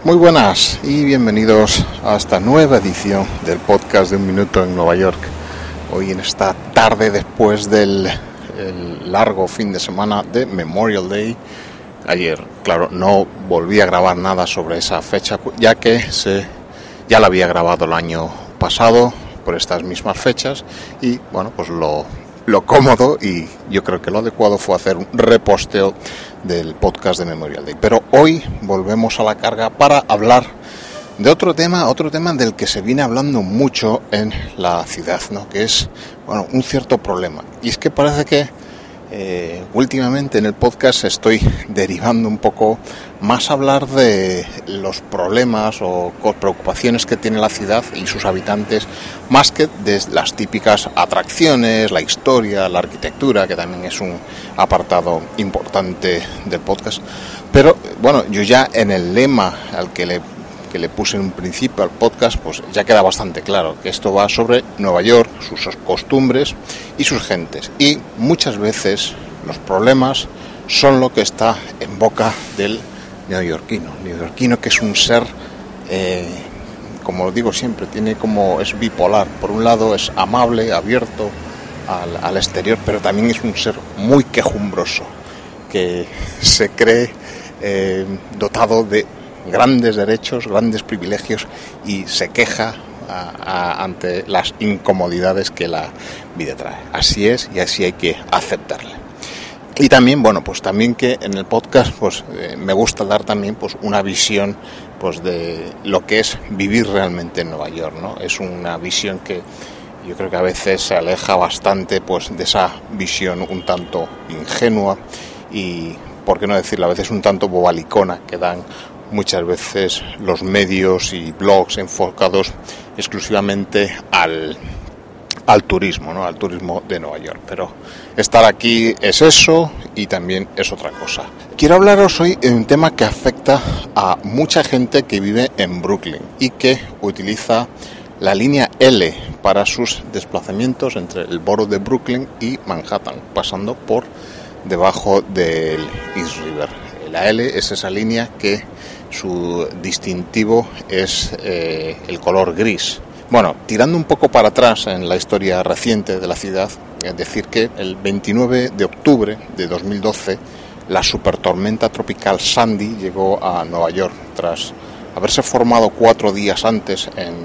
Muy buenas y bienvenidos a esta nueva edición del podcast de Un Minuto en Nueva York. Hoy en esta tarde después del largo fin de semana de Memorial Day. Ayer, claro, no volví a grabar nada sobre esa fecha, ya que ya la había grabado el año pasado por estas mismas fechas y bueno, pues lo cómodo y yo creo que lo adecuado fue hacer un reposteo del podcast de Memorial Day. Pero hoy volvemos a la carga para hablar de otro tema del que se viene hablando mucho en la ciudad, ¿no? Que es, bueno, un cierto problema. Y es que parece que últimamente en el podcast estoy derivando un poco más a hablar de los problemas o preocupaciones que tiene la ciudad y sus habitantes, más que de las típicas atracciones, la historia, la arquitectura, que también es un apartado importante del podcast. Pero bueno, yo ya en el lema que le puse en un principio al podcast, pues ya queda bastante claro que esto va sobre Nueva York, sus costumbres y sus gentes. Y muchas veces los problemas son lo que está en boca del neoyorquino, que es un ser, como digo siempre, es bipolar. Por un lado es amable, abierto al exterior, pero también es un ser muy quejumbroso, que se cree dotado de grandes derechos, grandes privilegios y se queja ante las incomodidades que la vida trae. Así es y así hay que aceptarla. Y también, bueno, pues también que en el podcast pues me gusta dar también pues una visión pues de lo que es vivir realmente en Nueva York, ¿no? Es una visión que yo creo que a veces se aleja bastante pues de esa visión un tanto ingenua y, por qué no decirlo, a veces un tanto bobalicona que dan muchas veces los medios y blogs enfocados exclusivamente al turismo, ¿no? Al turismo de Nueva York. Pero estar aquí es eso y también es otra cosa. Quiero hablaros hoy de un tema que afecta a mucha gente que vive en Brooklyn y que utiliza la línea L para sus desplazamientos entre el borough de Brooklyn y Manhattan, pasando por debajo del East River. La L es esa línea que su distintivo es el color gris. Bueno, tirando un poco para atrás en la historia reciente de la ciudad, es decir que el 29 de octubre de 2012 la supertormenta tropical Sandy llegó a Nueva York tras haberse formado 4 días antes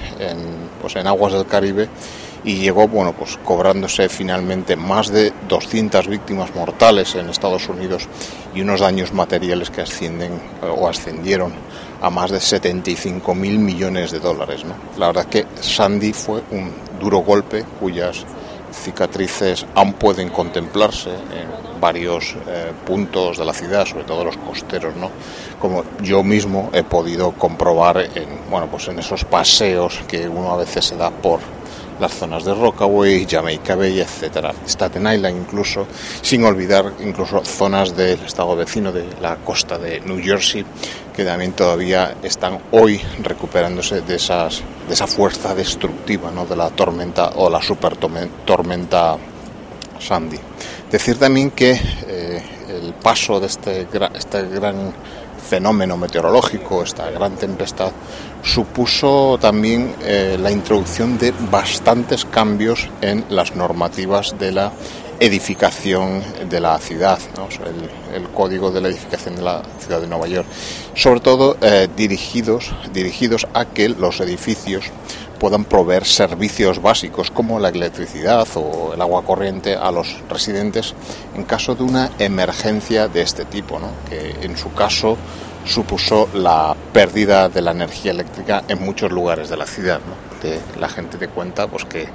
en aguas del Caribe y llegó, bueno, pues cobrándose finalmente más de 200 víctimas mortales en Estados Unidos y unos daños materiales que ascendieron a más de 75.000 millones de dólares, ¿no? La verdad que Sandy fue un duro golpe cuyas cicatrices aún pueden contemplarse en varios puntos de la ciudad, sobre todo los costeros, ¿no? Como yo mismo he podido comprobar en esos paseos que uno a veces se da por las zonas de Rockaway, Jamaica Bay, etcétera, Staten Island incluso, sin olvidar incluso zonas del estado vecino de la costa de New Jersey, que también todavía están hoy recuperándose de esa fuerza destructiva, ¿no? De la tormenta o la supertormenta Sandy. Decir también que el paso de este gran fenómeno meteorológico, esta gran tempestad, supuso también la introducción de bastantes cambios en las normativas de la edificación de la ciudad, ¿no? El código de la edificación de la ciudad de Nueva York, sobre todo dirigidos a que los edificios puedan proveer servicios básicos como la electricidad o el agua corriente a los residentes en caso de una emergencia de este tipo, ¿no? Que en su caso supuso la pérdida de la energía eléctrica en muchos lugares de la ciudad, ¿no? La gente te cuenta pues que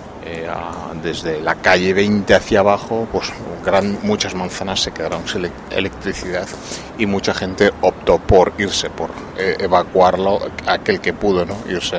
desde la calle 20 hacia abajo, pues muchas manzanas se quedaron sin electricidad y mucha gente optó por evacuarlo, aquel que pudo, ¿no? Irse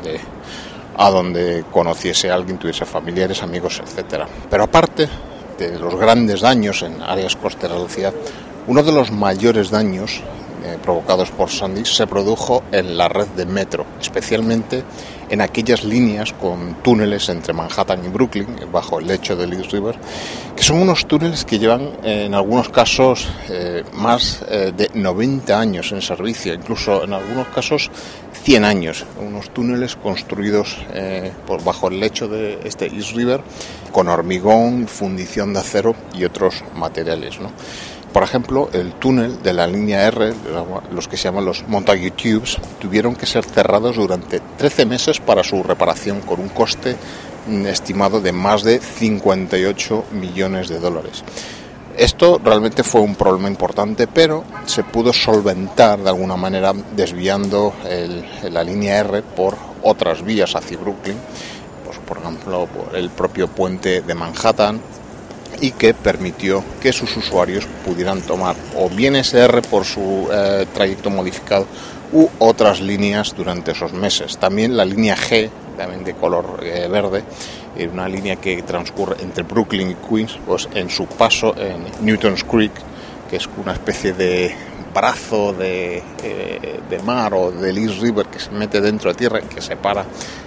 a donde conociese a alguien, tuviese familiares, amigos, etcétera. Pero aparte de los grandes daños en áreas costeras de la ciudad, uno de los mayores daños provocados por Sandy se produjo en la red de metro, especialmente en aquellas líneas con túneles entre Manhattan y Brooklyn, bajo el lecho del East River, que son unos túneles que llevan en algunos casos más de 90 años en servicio, incluso en algunos casos 100 años, unos túneles construidos bajo el lecho de este East River con hormigón, fundición de acero y otros materiales, ¿no? Por ejemplo, el túnel de la línea R, los que se llaman los Montague Tubes, tuvieron que ser cerrados durante 13 meses para su reparación, con un coste estimado de más de 58 millones de dólares. Esto realmente fue un problema importante, pero se pudo solventar de alguna manera desviando la línea R por otras vías hacia Brooklyn, pues, por ejemplo, por el propio puente de Manhattan, y que permitió que sus usuarios pudieran tomar o bien ese R por su trayecto modificado u otras líneas durante esos meses. También la línea G, también de color verde, una línea que transcurre entre Brooklyn y Queens, pues en su paso en Newton's Creek, que es una especie de brazo de mar o del East River que se mete dentro de tierra, que separa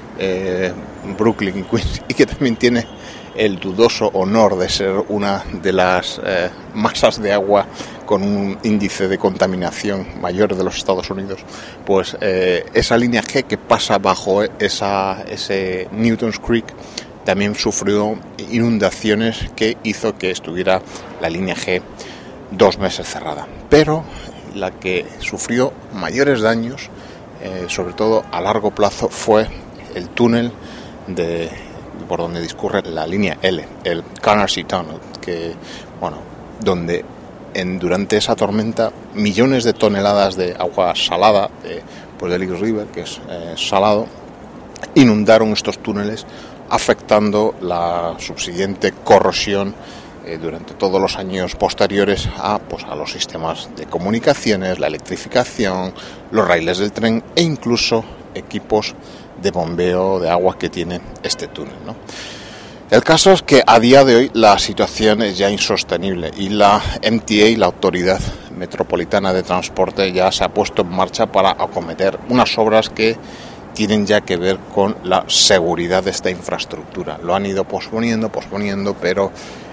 Brooklyn y Queens, y que también tiene el dudoso honor de ser una de las masas de agua con un índice de contaminación mayor de los Estados Unidos. Pues esa línea G que pasa bajo ese Newton's Creek también sufrió inundaciones que hizo que estuviera la línea G 2 meses cerrada. Pero la que sufrió mayores daños, sobre todo a largo plazo, fue el túnel por donde discurre la línea L, el Canarsie Tunnel, que, bueno, donde durante esa tormenta millones de toneladas de agua salada del East River, que es salado, inundaron estos túneles, afectando la subsiguiente corrosión durante todos los años posteriores a los sistemas de comunicaciones, la electrificación, los raíles del tren e incluso equipos de bombeo de agua que tiene este túnel, ¿no? El caso es que a día de hoy la situación es ya insostenible y la MTA, la Autoridad Metropolitana de Transporte, ya se ha puesto en marcha para acometer unas obras que tienen ya que ver con la seguridad de esta infraestructura. Lo han ido posponiendo, pero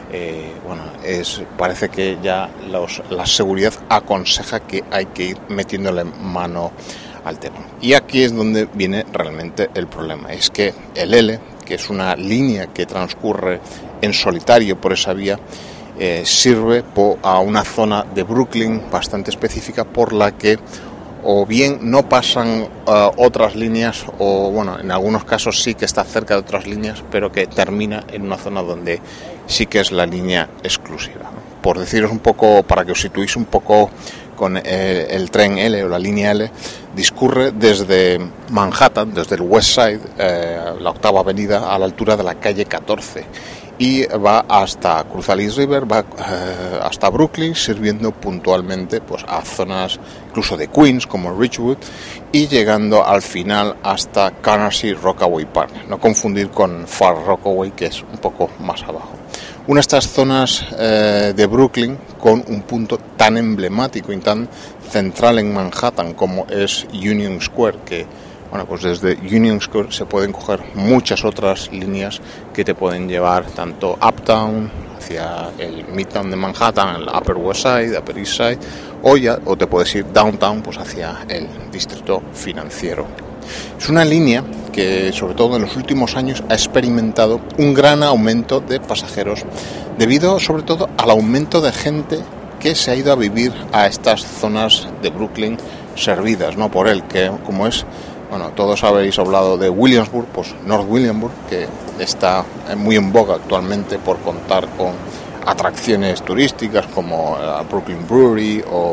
parece que ya la seguridad aconseja que hay que ir metiéndole mano al tema. Y aquí es donde viene realmente el problema. Es que el L, que es una línea que transcurre en solitario por esa vía, sirve a una zona de Brooklyn bastante específica por la que o bien no pasan otras líneas, o bueno, en algunos casos sí que está cerca de otras líneas, pero que termina en una zona donde sí que es la línea exclusiva, ¿no? Por deciros un poco, para que os situéis un poco con el tren L o la línea L, discurre desde Manhattan, desde el West Side, la 8ª avenida, a la altura de la calle 14, y va hasta cruzar el East River, va hasta Brooklyn, sirviendo puntualmente pues a zonas incluso de Queens como Ridgewood, y llegando al final hasta Canarsie Rockaway Park, no confundir con Far Rockaway, que es un poco más abajo. Una de estas zonas de Brooklyn con un punto tan emblemático y tan central en Manhattan como es Union Square, que pues desde Union Square se pueden coger muchas otras líneas que te pueden llevar tanto uptown, hacia el Midtown de Manhattan, el Upper West Side, Upper East Side, o te puedes ir downtown, pues hacia el distrito financiero. Es una línea que, sobre todo en los últimos años, ha experimentado un gran aumento de pasajeros debido, sobre todo, al aumento de gente que se ha ido a vivir a estas zonas de Brooklyn servidas, ¿no?, por él, que como es, todos habéis hablado de Williamsburg, pues North Williamsburg, que está muy en boga actualmente por contar con atracciones turísticas como la Brooklyn Brewery o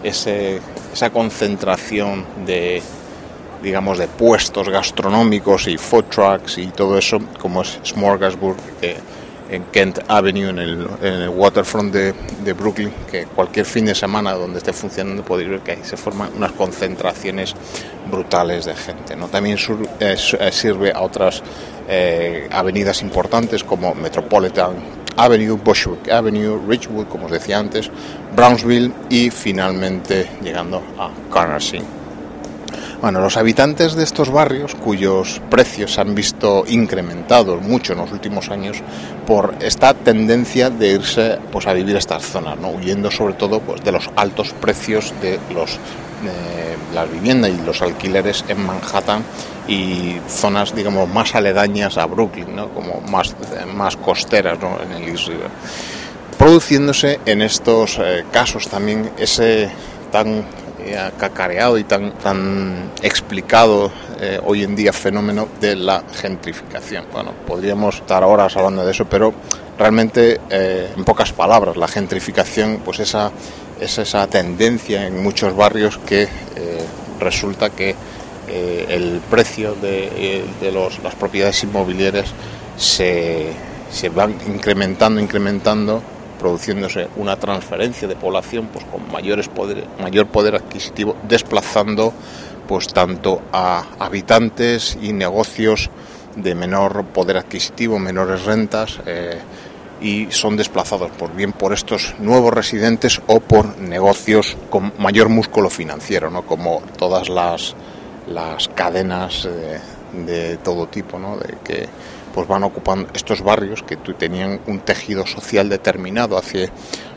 esa concentración de puestos gastronómicos y food trucks y todo eso, como es Smorgasburg, en Kent Avenue, en el waterfront de Brooklyn, que cualquier fin de semana donde esté funcionando podéis ver que ahí se forman unas concentraciones brutales de gente, ¿no? También sirve a otras avenidas importantes como Metropolitan Avenue, Bushwick Avenue, Ridgewood, como os decía antes, Brownsville y finalmente llegando a Canarsie. Bueno, los habitantes de estos barrios, cuyos precios se han visto incrementados mucho en los últimos años por esta tendencia de irse pues a vivir a estas zonas, ¿no? Huyendo sobre todo pues de los altos precios de la vivienda y los alquileres en Manhattan y zonas, digamos, más aledañas a Brooklyn, ¿no? Como más costeras, ¿no? En el East River, produciéndose en estos casos también ese tan cacareado y tan explicado hoy en día fenómeno de la gentrificación. Bueno, podríamos estar horas hablando de eso, pero realmente, en pocas palabras, la gentrificación pues es esa tendencia en muchos barrios que resulta que el precio de las propiedades inmobiliarias se van incrementando, produciéndose una transferencia de población pues con mayor poder adquisitivo, desplazando pues tanto a habitantes y negocios de menor poder adquisitivo, menores rentas, y son desplazados bien por estos nuevos residentes o por negocios con mayor músculo financiero, ¿no? Como todas las cadenas de todo tipo, ¿no? De que pues van ocupando estos barrios que tenían un tejido social determinado hace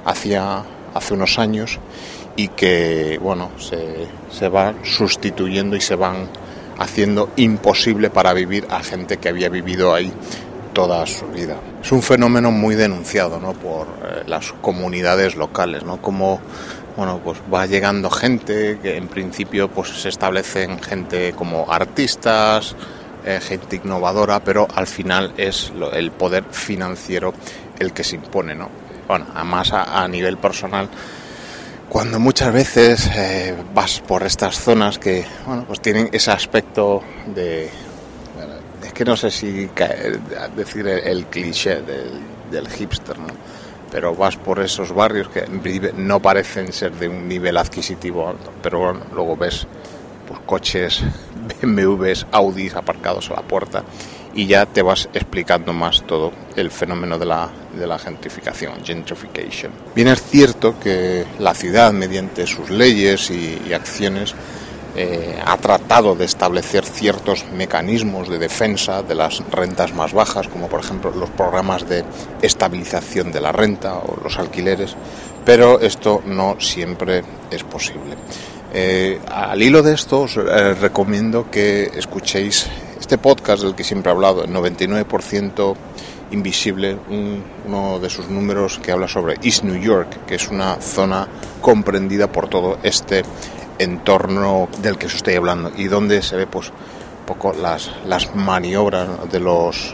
unos años y que bueno se van sustituyendo y se van haciendo imposible para vivir a gente que había vivido ahí toda su vida. Es un fenómeno muy denunciado, ¿no? Por las comunidades locales, ¿no? Como pues va llegando gente que en principio pues se establecen gente como artistas, gente innovadora, pero al final es el poder financiero el que se impone, ¿no? Bueno, además a nivel personal, cuando muchas veces vas por estas zonas que pues tienen ese aspecto de, es que no sé si decir el cliché del hipster, ¿no? Pero vas por esos barrios que no parecen ser de un nivel adquisitivo alto, pero bueno, luego ves pues coches, BMWs, Audis aparcados a la puerta y ya te vas explicando más todo el fenómeno de la gentrification. Bien, es cierto que la ciudad, mediante sus leyes y acciones, ha tratado de establecer ciertos mecanismos de defensa de las rentas más bajas, como por ejemplo los programas de estabilización de la renta o los alquileres, pero esto no siempre es posible. Al hilo de esto os recomiendo que escuchéis este podcast del que siempre he hablado, el 99% Invisible, uno de sus números que habla sobre East New York, que es una zona comprendida por todo este entorno del que os estoy hablando y donde se ve pues un poco las maniobras de los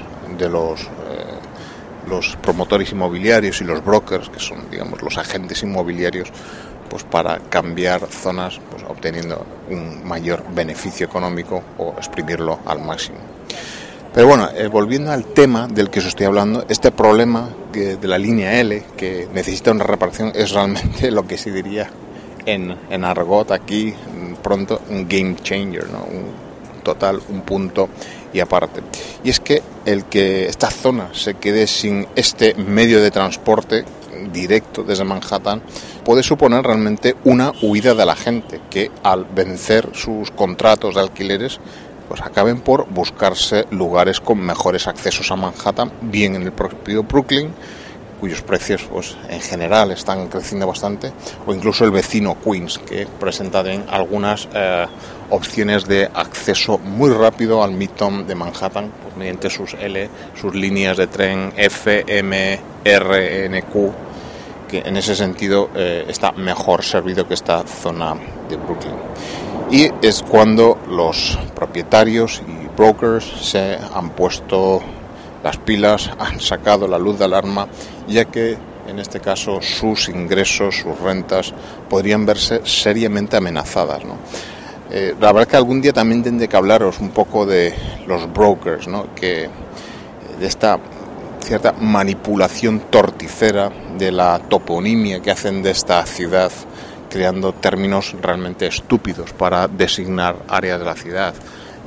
promotores inmobiliarios y los brokers, que son, digamos, los agentes inmobiliarios, pues para cambiar zonas, pues obteniendo un mayor beneficio económico o exprimirlo al máximo. Pero bueno, volviendo al tema del que os estoy hablando, este problema de la línea L, que necesita una reparación, es realmente lo que se diría en argot aquí pronto un game changer, ¿no? Un punto y aparte. Y es que el que esta zona se quede sin este medio de transporte directo desde Manhattan puede suponer realmente una huida de la gente que, al vencer sus contratos de alquileres, pues acaben por buscarse lugares con mejores accesos a Manhattan, bien en el propio Brooklyn, cuyos precios pues en general están creciendo bastante, o incluso el vecino Queens, que presenta algunas opciones de acceso muy rápido al Midtown de Manhattan, pues mediante sus líneas de tren F, M, R, N, Q, que en ese sentido está mejor servido que esta zona de Brooklyn. Y es cuando los propietarios y brokers se han puesto las pilas, han sacado la luz de alarma, ya que en este caso sus ingresos, sus rentas podrían verse seriamente amenazadas, ¿no? La verdad que algún día también tendré que hablaros un poco de los brokers, ¿no? Que de esta cierta manipulación torticera de la toponimia que hacen de esta ciudad, creando términos realmente estúpidos para designar áreas de la ciudad,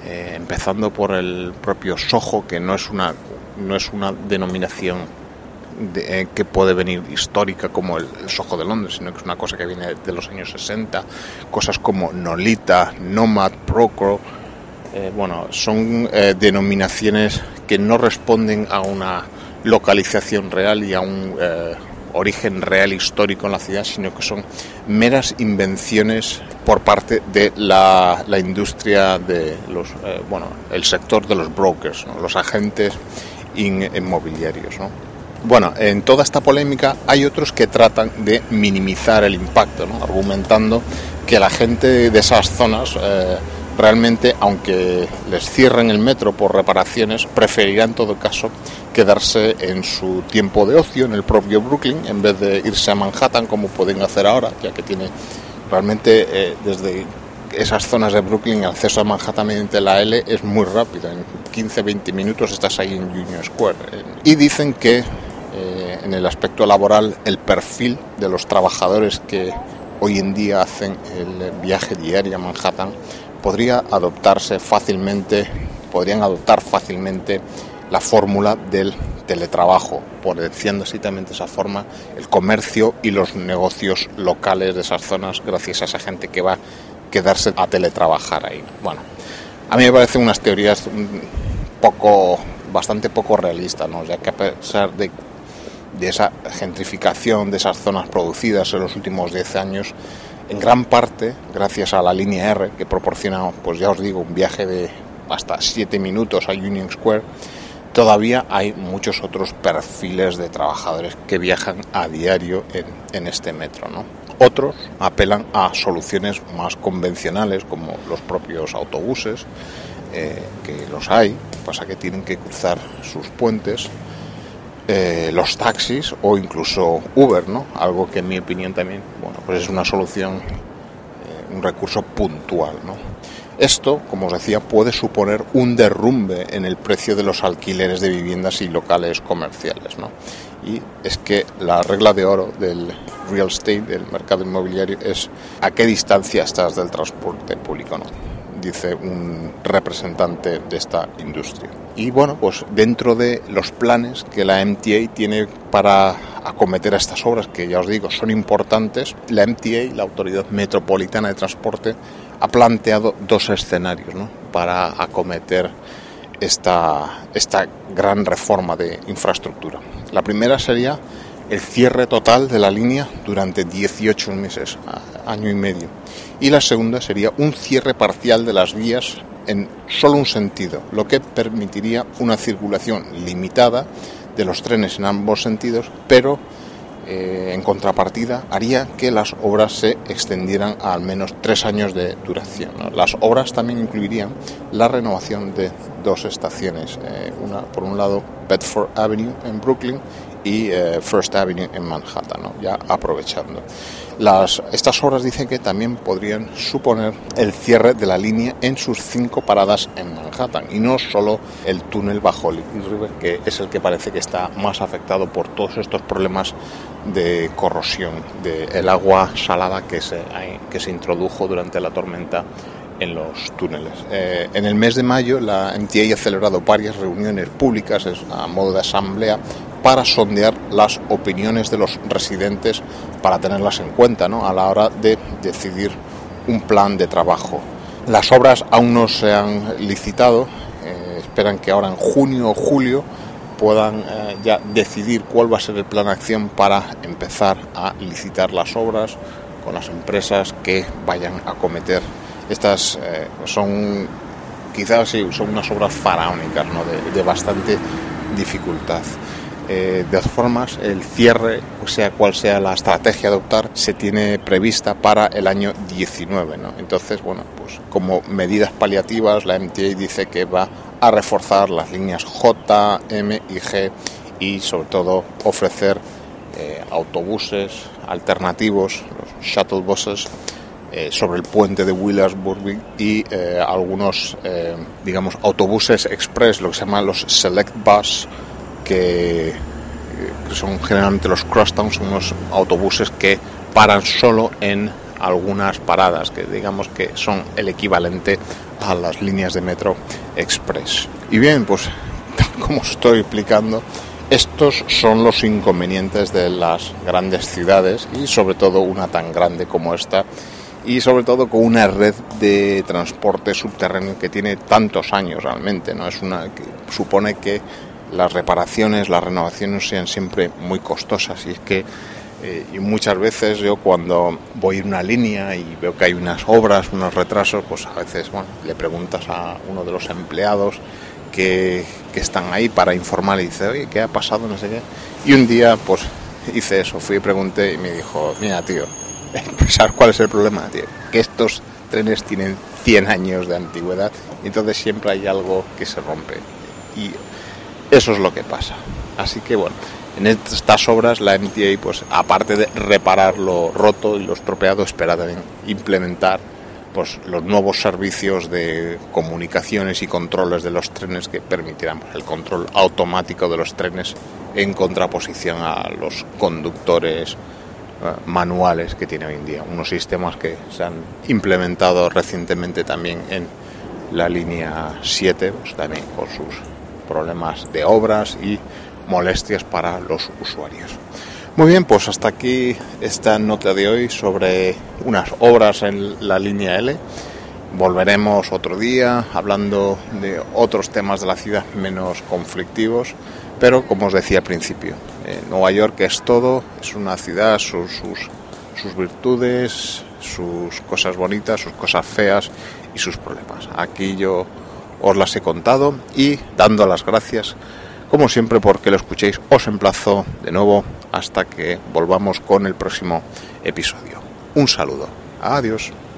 empezando por el propio Soho, que no es una denominación que puede venir histórica como el Soho de Londres, sino que es una cosa que viene de los años 60, cosas como Nolita, Nomad, Procro, son denominaciones que no responden a una localización real y a un origen real histórico en la ciudad, sino que son meras invenciones por parte de la industria de el sector de los brokers, ¿no? Los agentes inmobiliarios, ¿no? Bueno, en toda esta polémica hay otros que tratan de minimizar el impacto, ¿no? Argumentando que la gente de esas zonas realmente, aunque les cierren el metro por reparaciones, preferirá en todo caso quedarse en su tiempo de ocio en el propio Brooklyn en vez de irse a Manhattan como pueden hacer ahora, ya que tiene realmente desde esas zonas de Brooklyn el acceso a Manhattan mediante la L es muy rápido. En 15-20 minutos estás ahí en Union Square. Y dicen que en el aspecto laboral el perfil de los trabajadores que hoy en día hacen el viaje diario a Manhattan podrían adoptar fácilmente la fórmula del teletrabajo, potenciando así también de esa forma el comercio y los negocios locales de esas zonas gracias a esa gente que va a quedarse a teletrabajar ahí. Bueno, a mí me parecen unas teorías bastante poco realistas, ¿no? Ya que a pesar de esa gentrificación de esas zonas producidas en los últimos 10 años, en gran parte gracias a la línea R, que proporciona, pues ya os digo, un viaje de hasta 7 minutos a Union Square, todavía hay muchos otros perfiles de trabajadores que viajan a diario en este metro, ¿no? Otros apelan a soluciones más convencionales, como los propios autobuses, que los hay, pasa que tienen que cruzar sus puentes, los taxis o incluso Uber, ¿no? Algo que en mi opinión también, pues es una solución, un recurso puntual, ¿no? Esto, como os decía, puede suponer un derrumbe en el precio de los alquileres de viviendas y locales comerciales, ¿no? Y es que la regla de oro del real estate, del mercado inmobiliario, es a qué distancia estás del transporte público, ¿no? Dice un representante de esta industria. Y bueno, pues dentro de los planes que la MTA tiene para acometer a estas obras, que ya os digo son importantes, la MTA, la Autoridad Metropolitana de Transporte, ha planteado dos escenarios, ¿no? Para acometer esta gran reforma de infraestructura. La primera sería el cierre total de la línea durante 18 meses, año y medio. Y la segunda sería un cierre parcial de las vías en solo un sentido, lo que permitiría una circulación limitada de los trenes en ambos sentidos, pero en contrapartida haría que las obras se extendieran a al menos 3 años de duración, ¿no? Las obras también incluirían la renovación de 2 estaciones, por un lado Bedford Avenue en Brooklyn y First Avenue en Manhattan, ¿no? Ya aprovechando. Estas obras dicen que también podrían suponer el cierre de la línea en sus 5 paradas en Manhattan y no solo el túnel bajo Liquid River, que es el que parece que está más afectado por todos estos problemas de corrosión del agua salada que se introdujo durante la tormenta en los túneles. En el mes de mayo la MTA ha celebrado varias reuniones públicas a modo de asamblea para sondear las opiniones de los residentes para tenerlas en cuenta, ¿no? A la hora de decidir un plan de trabajo. Las obras aún no se han licitado, esperan que ahora en junio o julio puedan ya decidir cuál va a ser el plan de acción para empezar a licitar las obras con las empresas que vayan a acometer. Estas son unas obras faraónicas, ¿no? de bastante dificultad. De todas formas, el cierre, sea cual sea la estrategia a adoptar, se tiene prevista para el año 19, ¿no? Entonces, bueno, pues como medidas paliativas, la MTA dice que va a reforzar las líneas J, M y G y sobre todo ofrecer autobuses alternativos, los shuttle buses, sobre el puente de Williamsburg y algunos, autobuses express, lo que se llaman los select bus, que son generalmente los crosstown, son unos autobuses que paran solo en algunas paradas, que digamos que son el equivalente a las líneas de metro express. Y bien, pues tal como os estoy explicando, Estos son los inconvenientes de las grandes ciudades y sobre todo una tan grande como esta y sobre todo con una red de transporte subterráneo que tiene tantos años realmente, ¿no? Es una que supone que las reparaciones, las renovaciones sean siempre muy costosas y es que y muchas veces yo cuando voy en una línea y veo que hay unas obras, unos retrasos, pues a veces le preguntas a uno de los empleados que están ahí para informar y dice, oye, ¿qué ha pasado? No sé qué. Y un día pues hice eso, fui y pregunté y me dijo, mira tío, ¿sabes cuál es el problema, tío? Que estos trenes tienen 100 años de antigüedad y entonces siempre hay algo que se rompe y eso es lo que pasa. Así que bueno, en estas obras la MTA, pues aparte de reparar lo roto y lo estropeado, espera también implementar pues los nuevos servicios de comunicaciones y controles de los trenes que permitirán el control automático de los trenes en contraposición a los conductores manuales que tiene hoy en día. Unos sistemas que se han implementado recientemente también en la línea 7, pues también con sus problemas de obras y molestias para los usuarios. Muy bien, pues hasta aquí esta nota de hoy sobre unas obras en la línea L. Volveremos otro día hablando de otros temas de la ciudad menos conflictivos, pero como os decía al principio, Nueva York es todo, es una ciudad, sus virtudes, sus cosas bonitas, sus cosas feas y sus problemas. Aquí yo os las he contado y dando las gracias como siempre porque lo escuchéis, os emplazo de nuevo hasta que volvamos con el próximo episodio. Un saludo. Adiós.